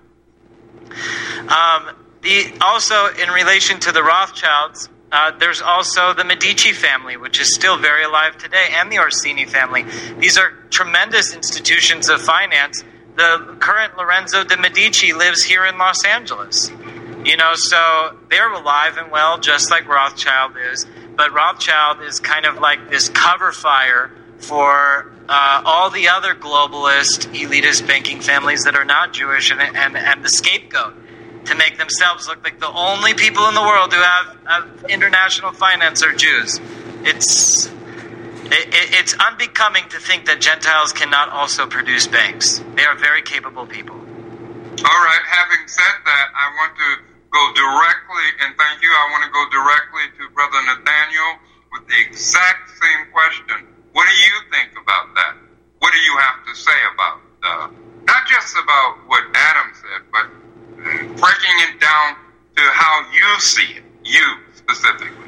Um, the also in relation to the Rothschilds. Uh, there's also the Medici family, which is still very alive today, and the Orsini family. These are tremendous institutions of finance. The current Lorenzo de Medici lives here in Los Angeles. You know, so they're alive and well, just like Rothschild is. But Rothschild is kind of like this cover fire for uh, all the other globalist, elitist banking families that are not Jewish, and, and, and the scapegoat, to make themselves look like the only people in the world who have, have international finance are Jews. It's it, it's unbecoming to think that Gentiles cannot also produce banks. They are very capable people. All right, having said that, I want to go directly, and thank you, I want to go directly to Brother Nathaniel with the exact same question. What do you think about that? What do you have to say about, uh, not just about what Adam said, but breaking it down to how you see it, you specifically.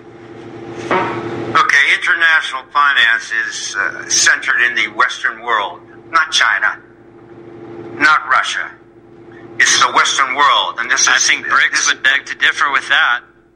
Okay, international finance is uh, centered in the Western world, not China, not Russia. It's the Western world, and this is. I think BRICS this, would beg to differ with that.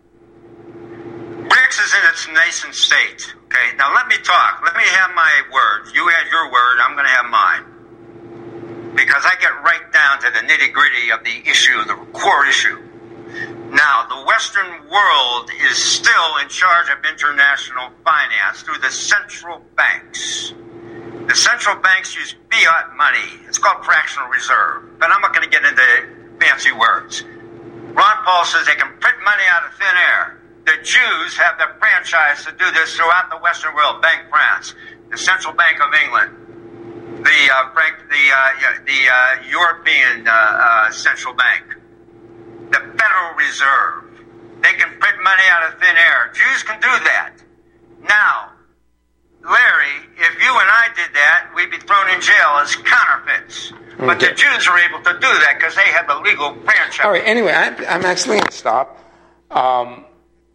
BRICS is in its nascent state. Okay, now let me talk. Let me have my word. You had your word. I'm going to have mine. Because I get right down to the nitty-gritty of the issue, the core issue. Now, the Western world is still in charge of international finance through the central banks. The central banks use fiat money. It's called fractional reserve. But I'm not going to get into fancy words. Ron Paul says they can print money out of thin air. The Jews have the franchise to do this throughout the Western world. Bank France, the Central Bank of England, the uh, Frank, the uh, the uh, European uh, uh, Central Bank, the Federal Reserve. They can print money out of thin air. Jews can do that. Now, Larry, if you and I did that, we'd be thrown in jail as counterfeits. Okay. But the Jews are able to do that because they have a legal franchise. All right. Anyway, I, I'm actually going to stop. Um,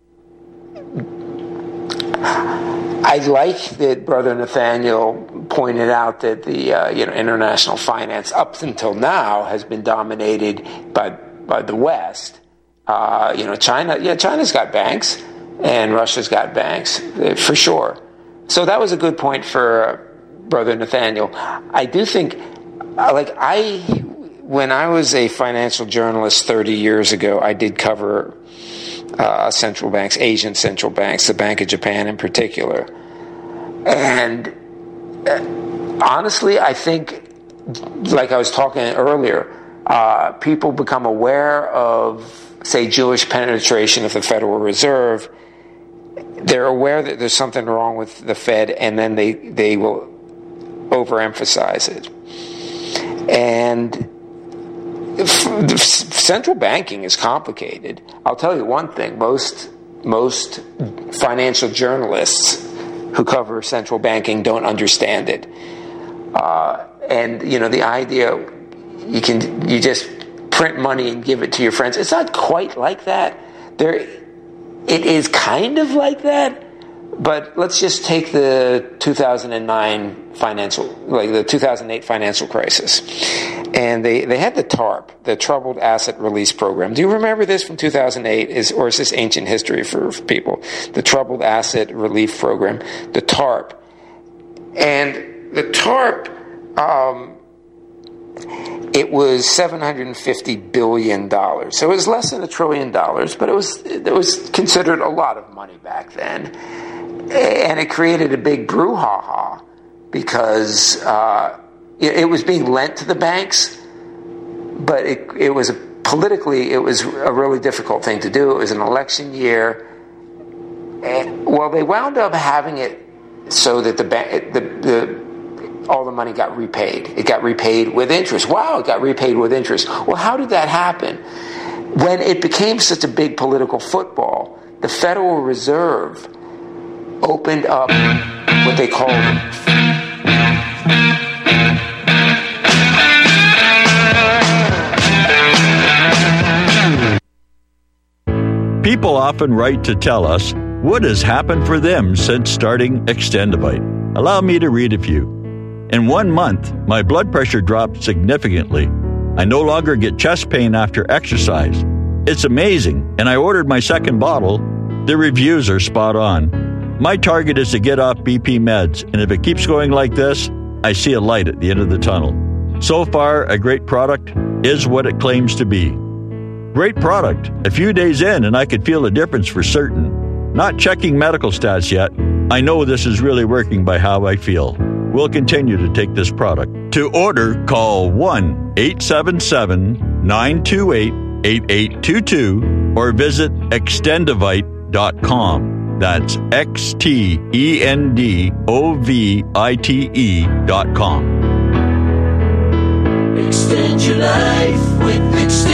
I like that Brother Nathaniel pointed out that the uh, you know international finance up until now has been dominated by by the West. Uh, you know, China, yeah, China's got banks, and Russia's got banks for sure. So that was a good point for uh, Brother Nathaniel. I do think, like I, when I was a financial journalist thirty years ago, I did cover uh, central banks, Asian central banks, the Bank of Japan in particular, and. Uh, honestly, I think, like I was talking earlier, uh, people become aware of, say, Jewish penetration of the Federal Reserve. They're aware that there's something wrong with the Fed, and then they, they will overemphasize it. And f- central banking is complicated. I'll tell you one thing. Most, most financial journalists who cover central banking don't understand it. Uh, and, you know, the idea you can you just print money and give it to your friends, it's not quite like that. There, it is kind of like that, but let's just take the two thousand nine financial, like the two thousand eight financial crisis. And they, they had the TARP, the Troubled Asset Release Program. Do you remember this from two thousand eight? Is, or is this ancient history for people? The Troubled Asset Relief Program, the TARP. And the TARP, um, it was seven hundred fifty billion dollars. So it was less than a trillion dollars, but it was, it was considered a lot of money back then. And it created a big brouhaha because uh, it, it was being lent to the banks, but it, it was a, politically, it was a really difficult thing to do. It was an election year. And, well, they wound up having it so that the, the, the all the money got repaid. It got repaid with interest. Wow, it got repaid with interest. Well, how did that happen? When it became such a big political football, the Federal Reserve opened up what they called People often write to tell us what has happened for them since starting Extendivite. Allow me to read a few. In one month, my blood pressure dropped significantly. I no longer get chest pain after exercise. It's amazing, and I ordered my second bottle. The reviews are spot on. My target is to get off B P meds, and if it keeps going like this, I see a light at the end of the tunnel. So far, a great product is what it claims to be. Great product. A few days in, and I could feel a difference for certain. Not checking medical stats yet. I know this is really working by how I feel. We'll continue to take this product. To order, call one eight seven seven, nine two eight, eight eight two two or visit extendivite dot com. That's X T E N D O V I T E dot com. Extend your life with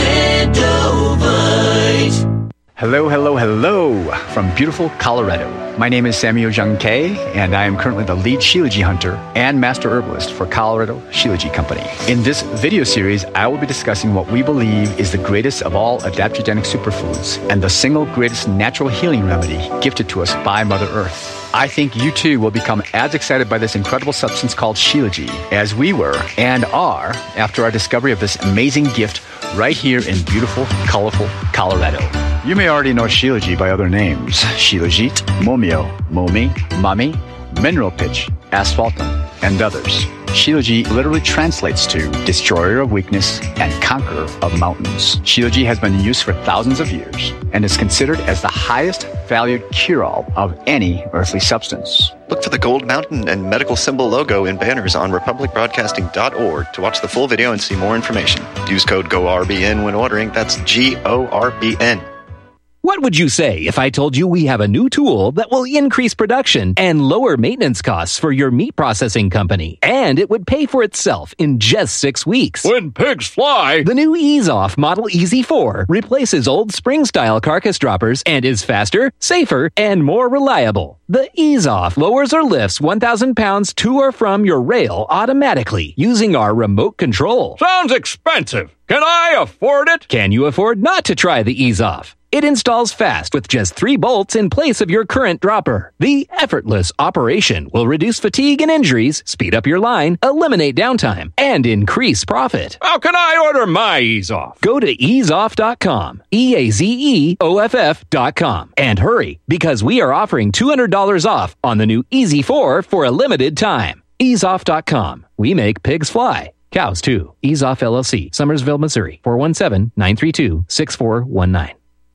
Extendivite. Hello, hello, hello from beautiful Colorado. My name is Samuel Jung Kay, and I am currently the lead Shilajit hunter and master herbalist for Colorado Shilajit Company. In this video series, I will be discussing what we believe is the greatest of all adaptogenic superfoods and the single greatest natural healing remedy gifted to us by Mother Earth. I think you too will become as excited by this incredible substance called Shilajit as we were and are after our discovery of this amazing gift right here in beautiful, colorful Colorado. You may already know Shilajit by other names: Shilajit, Momio, Momi, Mami, Mineral Pitch, Asphaltum, and others. Shilajit literally translates to destroyer of weakness and conqueror of mountains. Shilajit has been in use for thousands of years and is considered as the highest valued cure-all of any earthly substance. Look for the Gold Mountain and medical symbol logo in banners on republic broadcasting dot org to watch the full video and see more information. Use code G O R B N when ordering. That's G O R B N. What would you say if I told you we have a new tool that will increase production and lower maintenance costs for your meat processing company, and it would pay for itself in just six weeks? When pigs fly! The new Ease Off Model E Z four replaces old spring-style carcass droppers and is faster, safer, and more reliable. The Ease Off lowers or lifts one thousand pounds to or from your rail automatically using our remote control. Sounds expensive. Can I afford it? Can you afford not to try the Ease Off? It installs fast with just three bolts in place of your current dropper. The effortless operation will reduce fatigue and injuries, speed up your line, eliminate downtime, and increase profit. How can I order my Ease Off? Go to ease off dot com, E A Z E O F F dot com, and hurry, because we are offering two hundred dollars off on the new E Z four for a limited time. ease off dot com. We make pigs fly. Cows, too. Ease Off L L C, Summersville, Missouri, four one seven, nine three two, six four one nine.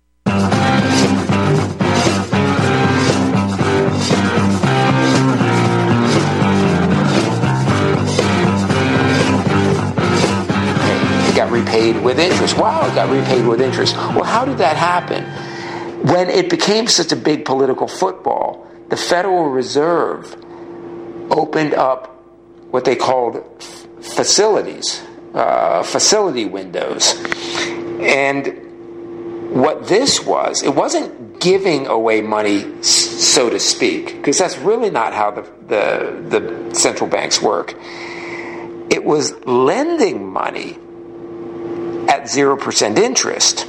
It got repaid with interest. Wow, it got repaid with interest. Well, how did that happen? When it became such a big political football, the Federal Reserve opened up what they called facilities, uh, facility windows. And what this was, it wasn't giving away money, so to speak, because that's really not how the, the, the central banks work. It was lending money at zero percent interest.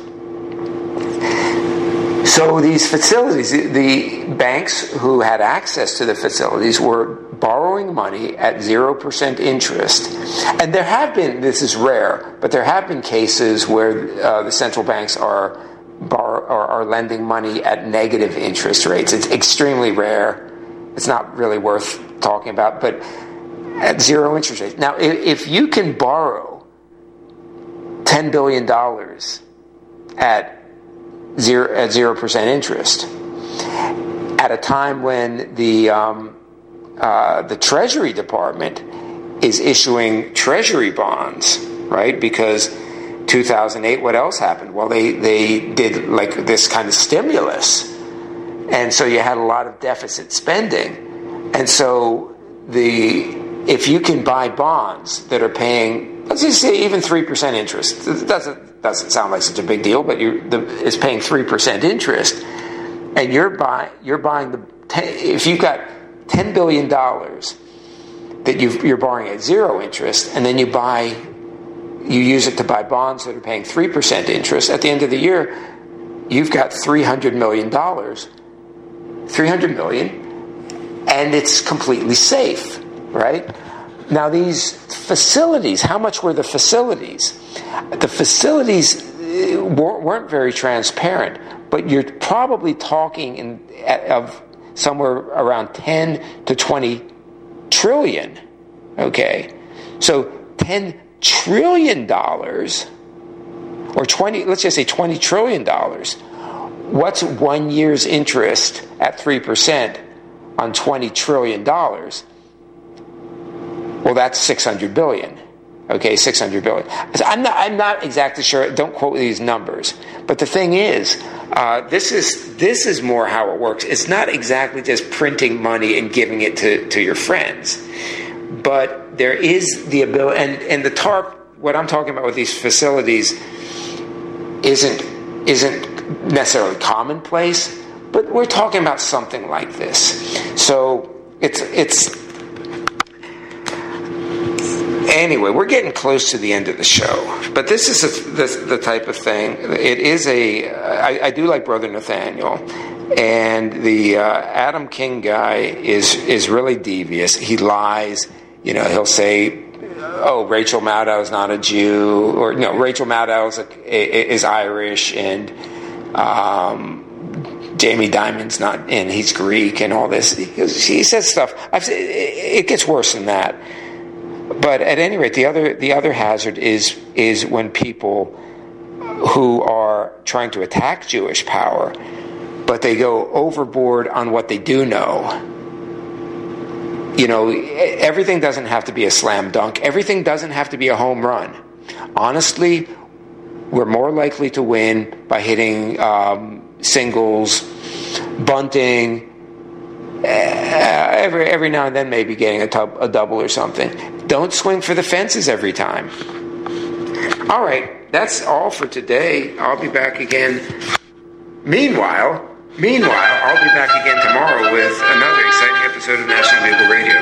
So these facilities, the banks who had access to the facilities were borrowing money at zero percent interest. And there have been, this is rare, but there have been cases where uh, the central banks are borrow, or are lending money at negative interest rates. It's extremely rare. It's not really worth talking about, but at zero interest rates. Now, if, if you can borrow ten billion dollars at zero at zero percent interest at a time when the um, uh, the Treasury Department is issuing Treasury bonds, right? Because two thousand eight, what else happened? Well, they, they did like this kind of stimulus. And so you had a lot of deficit spending. And so the if you can buy bonds that are paying, let's just say even three percent interest, it doesn't, doesn't sound like such a big deal, but you the, it's paying three percent interest, and you're, buy, you're buying the, if you've got ten billion dollars that you've, you're borrowing at zero interest, and then you buy, you use it to buy bonds that are paying three percent interest, at the end of the year, you've got three hundred million dollars. three hundred million dollars, and it's completely safe, right? Now, these facilities, how much were the facilities? The facilities weren't very transparent, but you're probably talking in, of somewhere around ten to twenty trillion, okay? So ten trillion dollars, or twenty, let's just say twenty trillion dollars. What's one year's interest at three percent on twenty trillion dollars? Well, that's six hundred billion dollars. Okay, six hundred billion dollars. I'm not, I'm not exactly sure. Don't quote these numbers. But the thing is, uh, this is this is more how it works. It's not exactly just printing money and giving it to, to your friends. But there is the ability, and, and the TARP, what I'm talking about with these facilities isn't isn't necessarily commonplace, but we're talking about something like this. So it's it's anyway, we're getting close to the end of the show, but this is a, this, the type of thing. It is a I, I do like Brother Nathaniel, and the uh, Adam King guy is is really devious. He lies. You know, he'll say, oh, Rachel Maddow is not a Jew, or no, Rachel Maddow is, a, is Irish, and um, Jamie Dimon's not, and he's Greek, and all this. He, he says stuff. I've, it gets worse than that. But at any rate, the other the other hazard is is when people who are trying to attack Jewish power, but they go overboard on what they do know. You know, everything doesn't have to be a slam dunk. Everything doesn't have to be a home run. Honestly, we're more likely to win by hitting um, singles, bunting, uh, every every now and then maybe getting a, tub, a double or something. Don't swing for the fences every time. All right, that's all for today. I'll be back again. Meanwhile... Meanwhile, I'll be back again tomorrow with another exciting episode of National Legal Radio.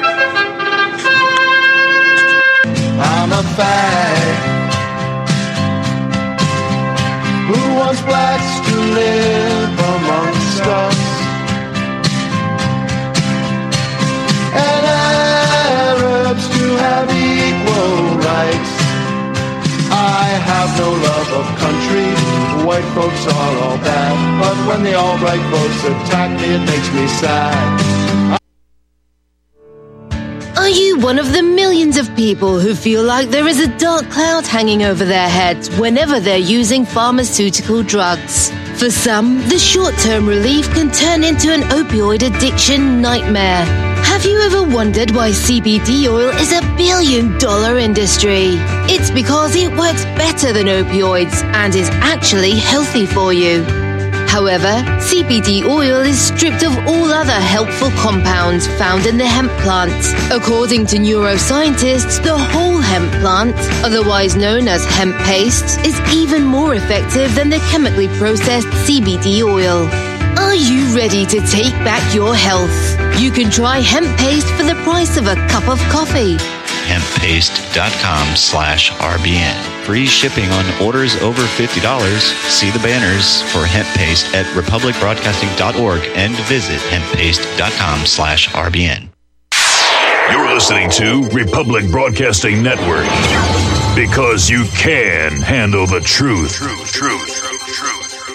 I'm a fag who wants blacks to live amongst us, and Arabs to have equal rights. I have no love of country, white folks are all bad, but when the all-right folks attack me, it makes me sad. Are you one of the millions of people who feel like there is a dark cloud hanging over their heads whenever they're using pharmaceutical drugs? For some, the short-term relief can turn into an opioid addiction nightmare. Have you ever wondered why C B D oil is a billion-dollar industry? It's because it works better than opioids and is actually healthy for you. However, C B D oil is stripped of all other helpful compounds found in the hemp plant. According to neuroscientists, the whole hemp plant, otherwise known as hemp paste, is even more effective than the chemically processed C B D oil. Are you ready to take back your health? You can try hemp paste for the price of a cup of coffee. hemppaste.com slash RBN. Free shipping on orders over fifty dollars. See the banners for hemp paste at republic broadcasting dot org and visit hemppaste.com slash RBN. You're listening to Republic Broadcasting Network, because you can handle the truth. Truth, truth.